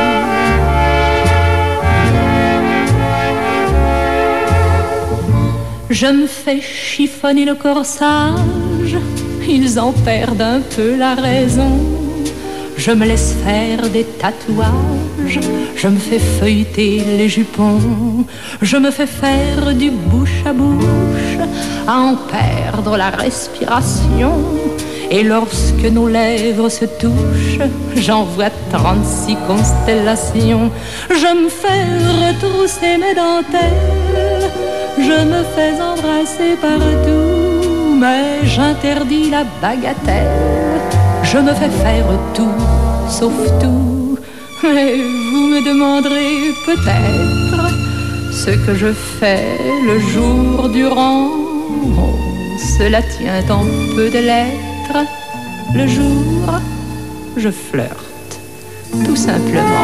Speaker 21: Je me fais chiffonner le corsage, ils en perdent un peu la raison. Je me laisse faire des tatouages, je me fais feuilleter les jupons, je me fais faire du bouche à bouche, à en perdre la respiration. Et lorsque nos lèvres se touchent, j'en vois 36 constellations. Je me fais retrousser mes dentelles, je me fais embrasser partout, mais j'interdis la bagatelle. Je me fais faire tout, sauf tout. Et vous me demanderez peut-être ce que je fais le jour durant. Oh, cela tient en peu de lettres. Le jour, je flirte, tout simplement.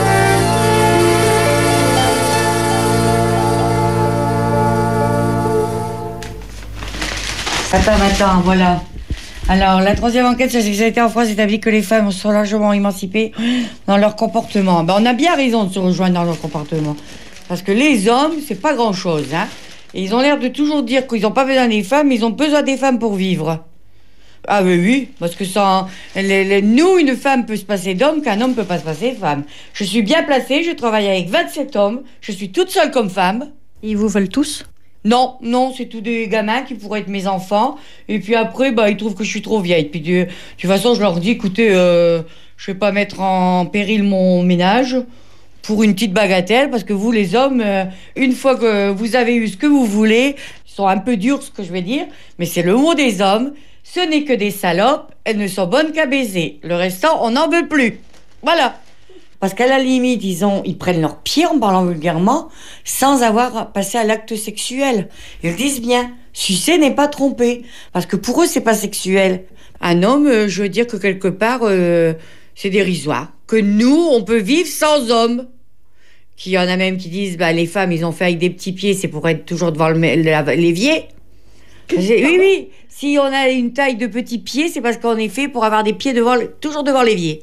Speaker 14: Attends, voilà. Alors, la troisième enquête sur la sexualité en France établit que les femmes sont largement émancipées dans leur comportement. Ben, on a bien raison de se rejoindre dans leur comportement. Parce que les hommes, c'est pas grand-chose, hein. Et ils ont l'air de toujours dire qu'ils n'ont pas besoin des femmes, mais ils ont besoin des femmes pour vivre. Ah oui, parce que sans nous, une femme peut se passer d'homme qu'un homme peut pas se passer de femme. Je suis bien placée, je travaille avec 27 hommes, je suis toute seule comme femme.
Speaker 18: Ils vous veulent tous ?
Speaker 14: Non, c'est tous des gamins qui pourraient être mes enfants. Et puis après, ils trouvent que je suis trop vieille. Puis de toute façon, je leur dis, écoutez, je vais pas mettre en péril mon ménage pour une petite bagatelle, parce que vous, les hommes, une fois que vous avez eu ce que vous voulez, ils sont un peu durs, ce que je vais dire, mais c'est le mot des hommes, ce n'est que des salopes, elles ne sont bonnes qu'à baiser. Le restant, on n'en veut plus. Voilà. Parce qu'à la limite, ils prennent leur pied en parlant vulgairement, sans avoir passé à l'acte sexuel. Ils disent bien, sucer n'est pas tromper. Parce que pour eux, c'est pas sexuel. Un homme, je veux dire que quelque part, c'est dérisoire. Que nous, on peut vivre sans homme. Qu'il y en a même qui disent, les femmes, ils ont fait avec des petits pieds, c'est pour être toujours devant l'évier. Oui. Si on a une taille de petits pieds, c'est parce qu'on est fait pour avoir des pieds toujours devant l'évier.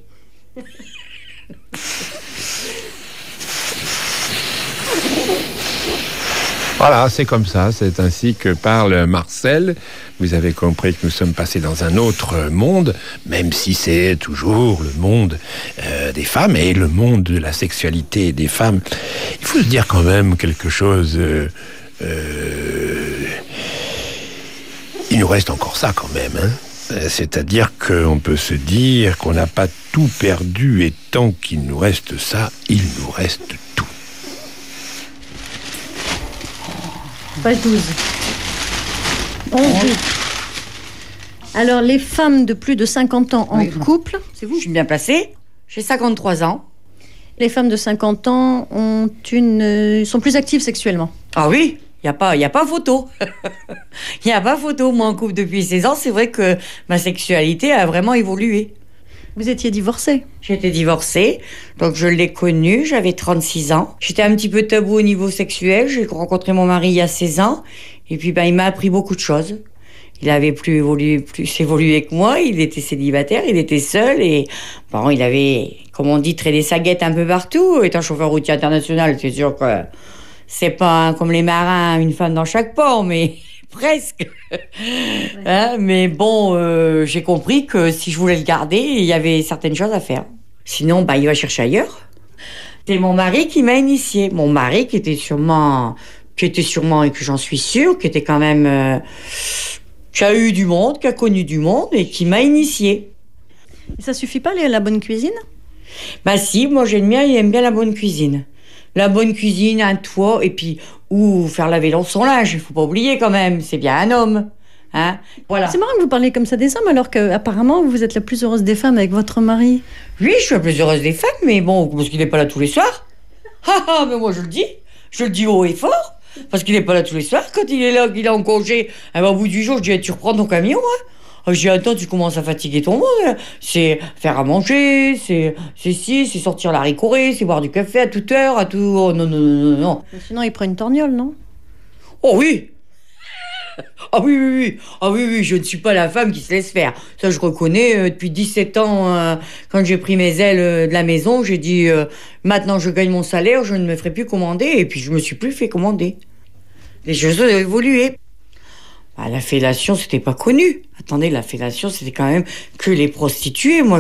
Speaker 9: Voilà, c'est comme ça, c'est ainsi que parle Marcel. Vous avez compris que nous sommes passés dans un autre monde, même si c'est toujours le monde des femmes et le monde de la sexualité des femmes. Il faut se dire quand même quelque chose... il nous reste encore ça quand même, hein. C'est-à-dire qu'on peut se dire qu'on n'a pas tout perdu et tant qu'il nous reste ça, il nous reste tout.
Speaker 18: Page 12. 11. Alors, les femmes de plus de 50 ans en couple...
Speaker 14: C'est vous, je suis bien placée. J'ai 53 ans.
Speaker 18: Les femmes de 50 ans sont plus actives sexuellement.
Speaker 14: Ah oui, il n'y a pas photo. Il n'y a pas photo. Moi, en couple depuis 16 ans, c'est vrai que ma sexualité a vraiment évolué.
Speaker 18: Vous étiez divorcée?
Speaker 14: J'étais divorcée, donc je l'ai connu, j'avais 36 ans. J'étais un petit peu tabou au niveau sexuel, j'ai rencontré mon mari il y a 16 ans, et puis il m'a appris beaucoup de choses. Il avait plus évolué que moi, il était célibataire, il était seul, et bon, il avait, comme on dit, traîné sa guette un peu partout. Étant chauffeur routier international, c'est sûr que c'est pas comme les marins, une femme dans chaque port, mais... presque. Hein, mais bon, j'ai compris que si je voulais le garder, il y avait certaines choses à faire. Sinon, il va chercher ailleurs. C'est mon mari qui m'a initié. Mon mari qui était sûrement, et que j'en suis sûre, qui était quand même, qui a eu du monde, qui a connu du monde et qui m'a initié.
Speaker 18: Et ça suffit pas, la bonne cuisine?
Speaker 14: Si, moi j'ai le mien, il aime bien la bonne cuisine. La bonne cuisine, un toit, et puis, ou faire laver son linge, il faut pas oublier quand même, c'est bien un homme. Hein, voilà.
Speaker 18: C'est marrant que vous parlez comme ça des hommes, alors qu'apparemment, vous êtes la plus heureuse des femmes avec votre mari.
Speaker 14: Oui, je suis la plus heureuse des femmes, mais bon, parce qu'il n'est pas là tous les soirs. Mais moi je le dis haut et fort, parce qu'il n'est pas là tous les soirs. Quand il est là, qu'il est en congé, au bout du jour, je dis, tu reprends ton camion, hein. Je dis, attends, tu commences à fatiguer ton monde. C'est faire à manger, c'est sortir la ricorée, c'est boire du café à toute heure, à tout... Oh, non.
Speaker 18: Sinon, il prend une torgnole, non?
Speaker 14: Oh oui. Ah oui, je ne suis pas la femme qui se laisse faire. Ça, je reconnais, depuis 17 ans, quand j'ai pris mes ailes de la maison, j'ai dit, maintenant je gagne mon salaire, je ne me ferai plus commander, et puis je me suis plus fait commander. Les choses ont évolué. La fellation, c'était pas connu. Attendez, la fellation, c'était quand même que les prostituées. Moi,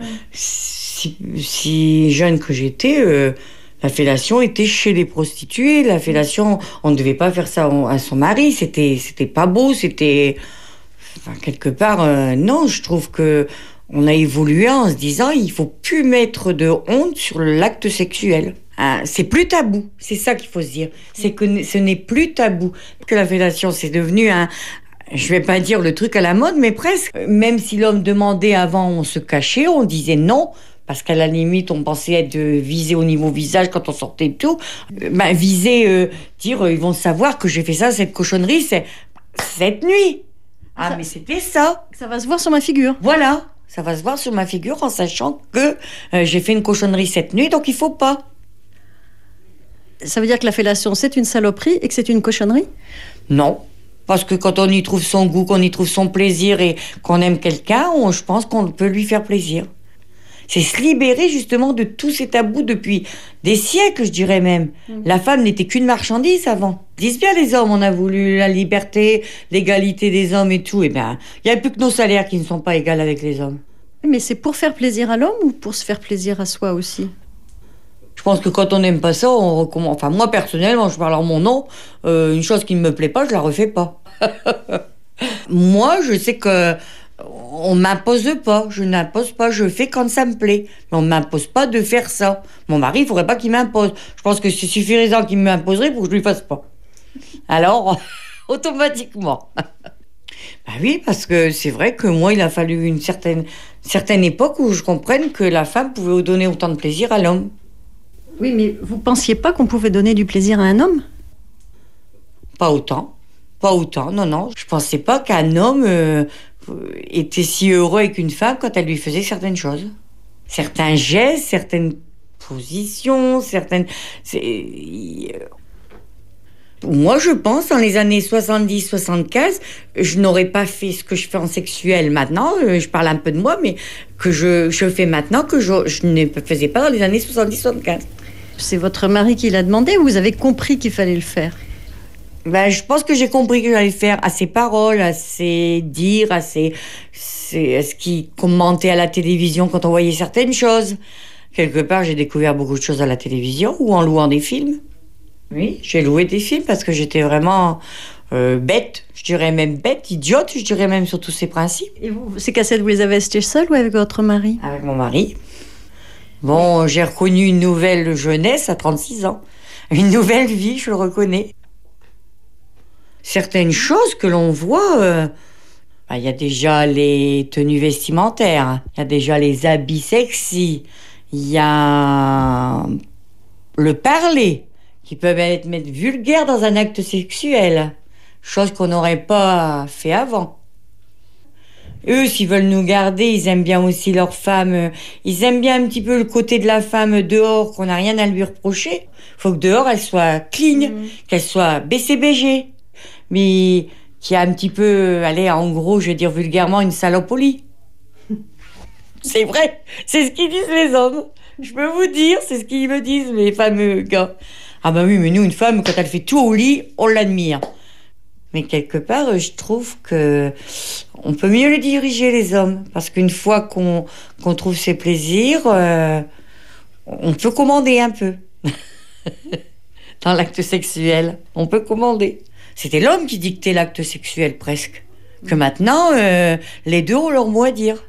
Speaker 14: si jeune que j'étais, la fellation était chez les prostituées. La fellation, on ne devait pas faire ça à son mari. C'était pas beau, c'était... Enfin, quelque part, non, je trouve que on a évolué en se disant, il faut plus mettre de honte sur l'acte sexuel. C'est plus tabou, c'est ça qu'il faut se dire. C'est que ce n'est plus tabou. Que la fellation, c'est devenu je vais pas dire le truc à la mode, mais presque. Même si l'homme demandait avant, on se cachait, on disait non, parce qu'à la limite, on pensait être visé au niveau visage quand on sortait de tout. Viser, dire, ils vont savoir que j'ai fait ça, cette cochonnerie, c'est cette nuit. Mais c'était ça.
Speaker 18: Ça va se voir sur ma figure.
Speaker 14: Voilà, ça va se voir sur ma figure en sachant que j'ai fait une cochonnerie cette nuit, donc il faut pas.
Speaker 18: Ça veut dire que la fellation, c'est une saloperie et que c'est une cochonnerie?
Speaker 14: Non, parce que quand on y trouve son goût, qu'on y trouve son plaisir et qu'on aime quelqu'un, je pense qu'on peut lui faire plaisir. C'est se libérer justement de tous ces tabous depuis des siècles, je dirais même. La femme n'était qu'une marchandise avant. Disent bien les hommes, on a voulu la liberté, l'égalité des hommes et tout. Eh bien, il n'y a plus que nos salaires qui ne sont pas égaux avec les hommes.
Speaker 18: Mais c'est pour faire plaisir à l'homme ou pour se faire plaisir à soi aussi?
Speaker 14: Je pense que quand on n'aime pas ça, on recommence. Enfin, moi, personnellement, je parle en mon nom, une chose qui ne me plaît pas, je la refais pas. Moi, je sais que on m'impose pas, je n'impose pas, je fais quand ça me plaît. Mais on m'impose pas de faire ça. Mon mari, il faudrait pas qu'il m'impose. Je pense que c'est suffisant qu'il m'imposerait pour que je lui fasse pas. Alors, automatiquement. Oui, parce que c'est vrai que moi, il a fallu une certaine époque où je comprenne que la femme pouvait donner autant de plaisir à l'homme.
Speaker 18: Oui, mais vous pensiez pas qu'on pouvait donner du plaisir à un homme?
Speaker 14: Pas autant, non. Je pensais pas qu'un homme était si heureux avec une femme quand elle lui faisait certaines choses. Certains gestes, certaines positions, Moi, je pense, dans les années 70-75, je n'aurais pas fait ce que je fais en sexuel maintenant, je parle un peu de moi, mais que je fais maintenant, que je ne faisais pas dans les années 70-75.
Speaker 18: C'est votre mari qui l'a demandé ou vous avez compris qu'il fallait le faire?
Speaker 14: Ben, je pense que j'ai compris que j'allais faire à ses paroles, à ses dires, à ce qui commentait à la télévision quand on voyait certaines choses. Quelque part, j'ai découvert beaucoup de choses à la télévision ou en louant des films. Oui, j'ai loué des films parce que j'étais vraiment bête, je dirais même bête, idiote, je dirais même sur tous ces principes.
Speaker 18: Et vous, ces cassettes, vous les avez achetées seule ou avec votre mari?
Speaker 14: Avec mon mari. Bon, j'ai reconnu une nouvelle jeunesse à 36 ans. Une nouvelle vie, je le reconnais. Certaines choses que l'on voit, il y a déjà les tenues vestimentaires, il y a déjà les habits sexy, il y a le parler, qui peut être vulgaire dans un acte sexuel, chose qu'on n'aurait pas fait avant. Eux, s'ils veulent nous garder, ils aiment bien aussi leur femme, ils aiment bien un petit peu le côté de la femme dehors, qu'on n'a rien à lui reprocher. Faut que dehors, elle soit clean, qu'elle soit BCBG. Mais qui a un petit peu, allez, en gros, je vais dire vulgairement, une salope au lit. C'est vrai, c'est ce qu'ils disent les hommes. Je peux vous dire, c'est ce qu'ils me disent, mes fameux gars. Ah bah oui, mais nous, une femme, quand elle fait tout au lit, on l'admire. Mais quelque part, je trouve que on peut mieux les diriger, les hommes. Parce qu'une fois qu'on trouve ses plaisirs, on peut commander un peu. Dans l'acte sexuel, on peut commander. C'était l'homme qui dictait l'acte sexuel, presque. Que maintenant, les deux ont leur mot à dire.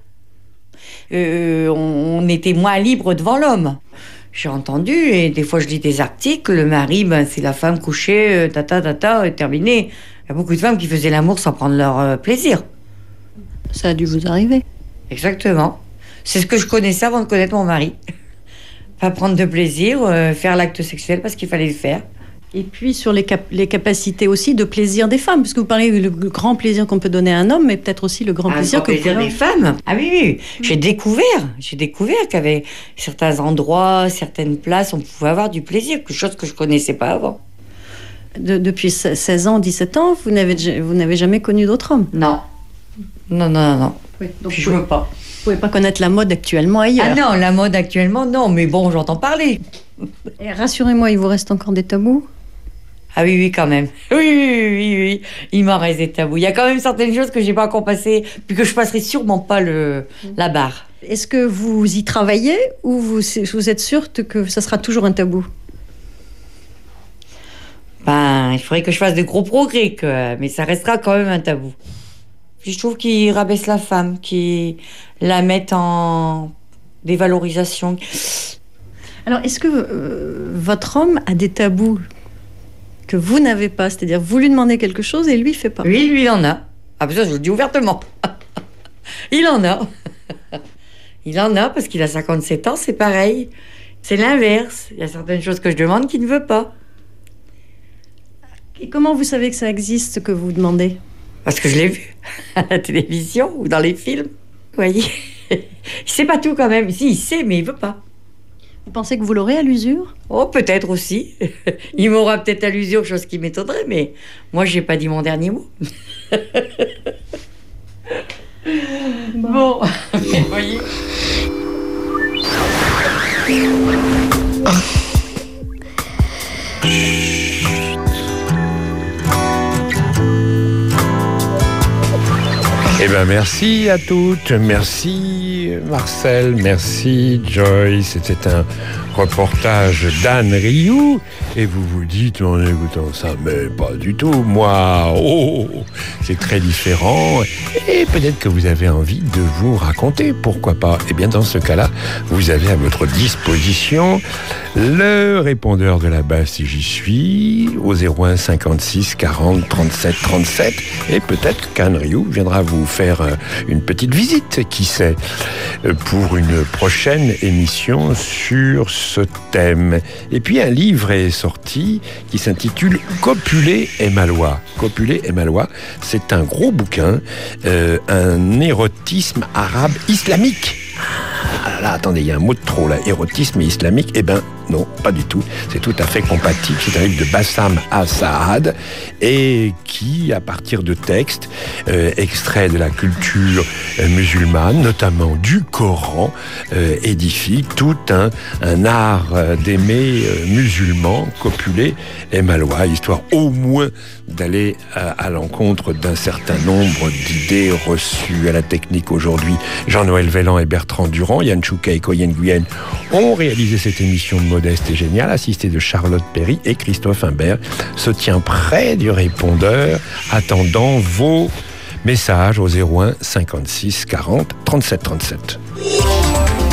Speaker 14: On était moins libre devant l'homme. J'ai entendu, et des fois je lis des articles, le mari, c'est la femme couchée, terminé. Il y a beaucoup de femmes qui faisaient l'amour sans prendre leur plaisir.
Speaker 18: Ça a dû vous arriver.
Speaker 14: Exactement. C'est ce que je connaissais avant de connaître mon mari. Pas prendre de plaisir, faire l'acte sexuel parce qu'il fallait le faire.
Speaker 18: Et puis sur les capacités aussi de plaisir des femmes, parce que vous parlez du grand plaisir qu'on peut donner à un homme, mais peut-être aussi le grand plaisir que
Speaker 14: plaisir des femmes. Ah oui. J'ai découvert qu'il y avait certains endroits, certaines places, on pouvait avoir du plaisir, quelque chose que je connaissais pas avant.
Speaker 18: Depuis 16 ans, 17 ans, vous n'avez jamais connu d'autre homme?
Speaker 14: Non. Oui, donc je veux pas.
Speaker 18: Vous pouvez pas connaître la mode actuellement ailleurs.
Speaker 14: Ah non, la mode actuellement, non, mais bon, j'entends parler.
Speaker 18: Et rassurez-moi, il vous reste encore des tabous?
Speaker 14: Ah oui, quand même. Oui. Il m'en reste des tabous. Il y a quand même certaines choses que j'ai pas encore passées, puis que je passerai sûrement pas la barre.
Speaker 18: Est-ce que vous y travaillez ou vous êtes sûre que ça sera toujours un tabou?
Speaker 14: Il faudrait que je fasse de gros progrès, mais ça restera quand même un tabou. Puis je trouve qu'ils rabaissent la femme, qu'ils la mettent en dévalorisation.
Speaker 18: Alors, est-ce que votre homme a des tabous que vous n'avez pas? C'est-à-dire, vous lui demandez quelque chose et lui, il fait pas.
Speaker 14: Oui, lui, il en a. Ah, ça, je le dis ouvertement. Il en a. Il en a, parce qu'il a 57 ans, c'est pareil. C'est l'inverse. Il y a certaines choses que je demande qu'il ne veut pas.
Speaker 18: Et comment vous savez que ça existe, ce que vous demandez?
Speaker 14: Parce que je l'ai vu à la télévision ou dans les films. Vous voyez, il sait pas tout quand même. Si, il sait, mais il veut pas.
Speaker 18: Vous pensez que vous l'aurez à l'usure?
Speaker 14: Oh, peut-être aussi. Il m'aura peut-être à l'usure, chose qui m'étonnerait, mais moi, j'ai pas dit mon dernier mot. Bon, vous voyez.
Speaker 9: Eh bien, merci à toutes. Merci Marcel, merci Joyce. C'était un reportage d'Anne Rioux. Et vous vous dites en écoutant ça, mais pas du tout. Moi, c'est très différent. Et peut-être que vous avez envie de vous raconter. Pourquoi pas? Eh bien, dans ce cas-là, vous avez à votre disposition le répondeur de la base si j'y suis, au 01 56 40 37 37. Et peut-être qu'Anne Rioux viendra vous faire une petite visite, qui sait, pour une prochaine émission sur ce thème. Et puis un livre est sorti qui s'intitule Copuler et Malois. Copuler et Malois, c'est un gros bouquin, un érotisme arabe islamique. Ah là, attendez, il y a un mot de trop là, érotisme et islamique. Eh ben, non, pas du tout. C'est tout à fait compatible. C'est un livre de Bassam Assaad et qui, à partir de textes extraits de la culture musulmane, notamment du Coran, édifie tout un art d'aimer musulman, copulé et malois, histoire au moins d'aller à l'encontre d'un certain nombre d'idées reçues. À la technique aujourd'hui, Jean-Noël Vellan et Bertrand Durand, Yann Chouquet et Coyen Guyenne ont réalisé cette émission de Modeste et Génial, assistée de Charlotte Perry, et Christophe Imbert se tient près du répondeur, attendant vos messages au 01 56 40 37 37.